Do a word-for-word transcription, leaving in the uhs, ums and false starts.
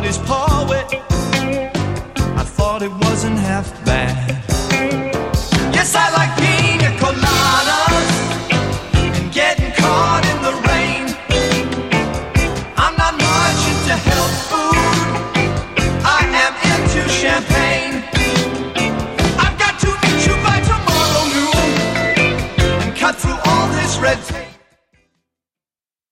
got his paw wet. I thought it wasn't half bad. Yes, I like pina coladas and getting caught in the rain. I'm not much into health food, I am into champagne. I've got to meet you by tomorrow noon and cut through all this red tape.